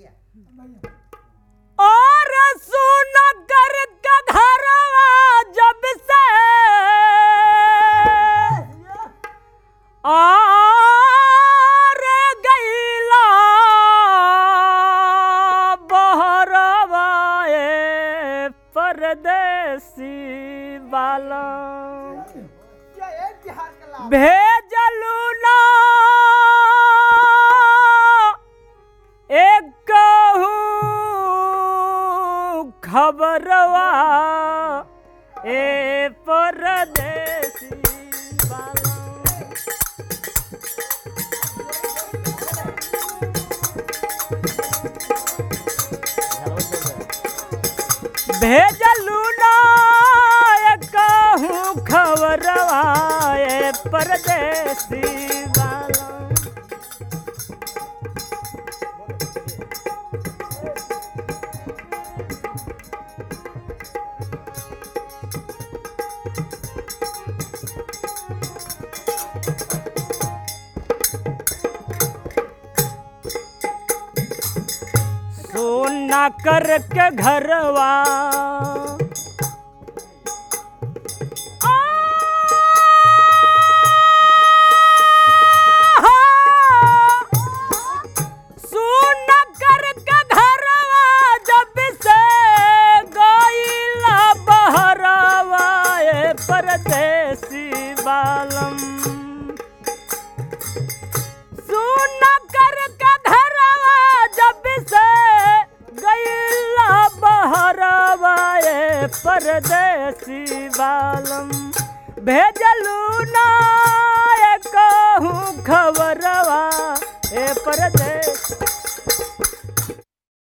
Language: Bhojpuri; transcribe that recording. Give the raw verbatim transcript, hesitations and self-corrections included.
और सुन कर के घरवा जब से और गईला बहरवा ए परदेसी वाला भेजलू ना एक खबरवा ए परदेसी वाला भेजलू ना कहूँ खबरवा ए परदेसी वाला सोना करके घरवा सोना करके घरवा जब से गईला बहरवा ए परदेसी बालम सोना करके घरवा जब से गईला बहरवा ए परदेसी बालम भेजलू ना कहूँ खबरवा ए परदेसी